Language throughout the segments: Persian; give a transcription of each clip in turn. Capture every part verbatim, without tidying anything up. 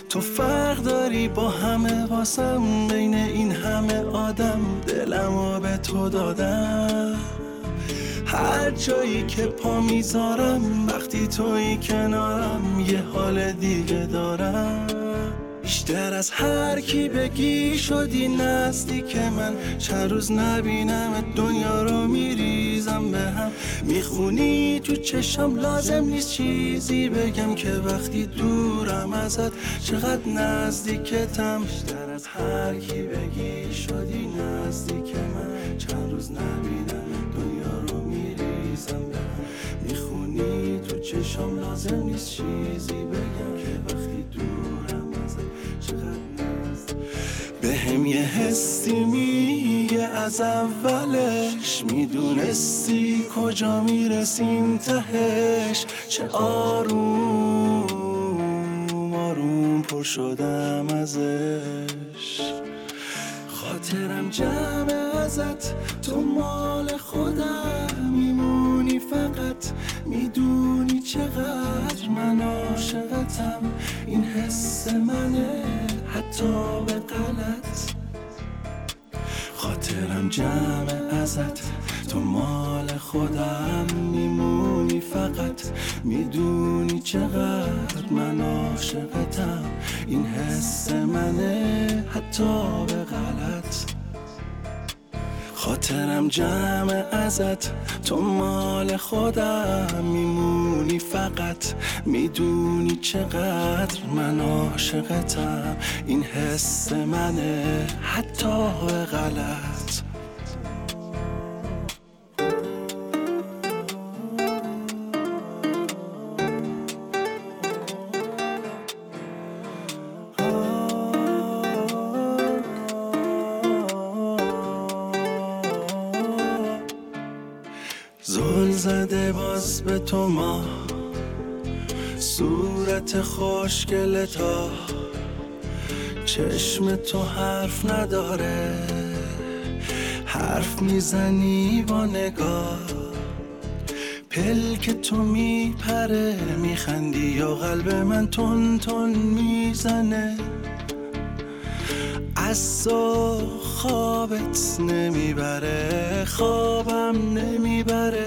تو فرق داری با همه واسم، بین این همه آدم دلمو به تو دادم. هر جایی که پا میذارم وقتی توی کنارم یه حال دیگه دارم. بیشتر از هر کی بگی شدی نزدیک من، چند روز نبینم دنیا رو میریزم به هم. میخونی تو چشم لازم نیست چیزی بگم که وقتی دورم ازت چقدر نزدیکتم. بیشتر از هر کی بگی شدی نزدیک من، چند روز نبینم دنیا رو میریزم به هم. میخونی تو چشم لازم نیست چیزی بگم که وقتی دورم به هم یه حسی میگه از اولش، میدونستی کجا میرسیم تهش. چه آروم آروم پر شدم ازش. خاطرم جمع ازت، تو مال خودم میمونی فقط. میدونی چقدر من عاشقتم، این حس منه حتی به غلط. خاطرم جمع ازت، تو مال خودم میمونی فقط. میدونی چقدر من عاشقتم، این حس منه حتی به غلط. خاطرم جمع ازت، تو مال خودم میمونی فقط. میدونی چقدر من عاشقتم، این حس منه حتی به غلط. زل زده باز به تو ما، صورت خوشگل تا. چشم تو حرف نداره، حرف میزنی با نگاه. پلک تو میپره میخندی یا قلب من تون تون میزنه. از تو خوابت نمیبره، خوابم نمیبره.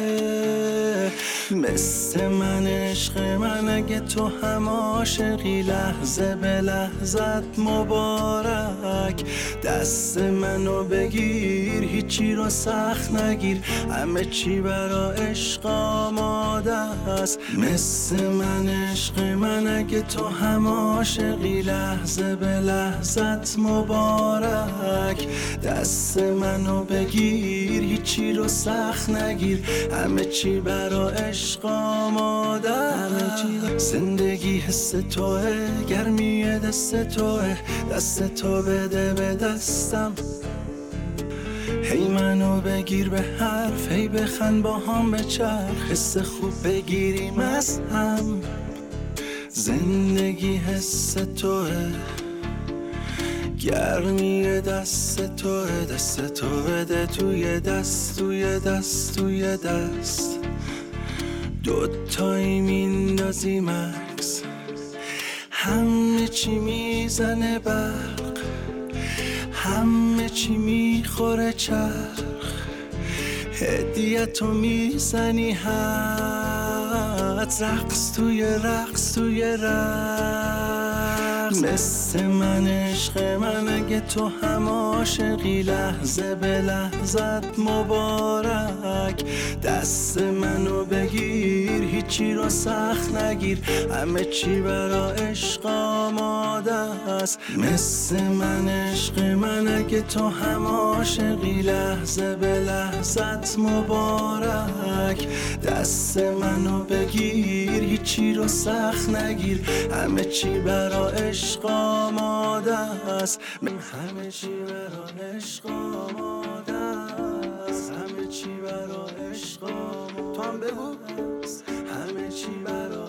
مثل من عشق من اگه تو هم عاشقی، لحظه به لحظت مبارک. دست منو بگیر هیچی رو سخت نگیر، همه چی برا عشق آماده است. مثل من عشق من اگه تو هم عاشقی، لحظه به لحظت مبارک. دست منو بگیر هیچی رو سخت نگیر، همه چی برا عشق آماده است. زندگی حس توه، گرمی دست توه. دست تو بده به دستم، هی منو بگیر به حرف، هی بخند با هم بچرخ. حس خوب بگیریم از هم. زندگی حس توه، گرمی دست توه. دست تو بده توی دست، توی دست، توی دست. دوتایی میندازی مکس، همه چی میزنه برق، همه چی میخوره چرخ. هدیتو میزنی حد، رقص توی رقص توی رقص. مثل من عشق من اگه تو هم عاشقی، لحظه به لحظت مبارک. دست منو بگیر هیچی رو سخت نگیر، همه چی برا عشق آماده است. مثل من عشق من اگه تو هم عاشقی، لحظه به لحظت مبارک. دست منو بگیر هیچی رو سخت نگیر، همه چی برا عشق آماده است. همه چی برا عشق آماده است، همه چی برا عشق آماده. تو هم بگو همه چی برا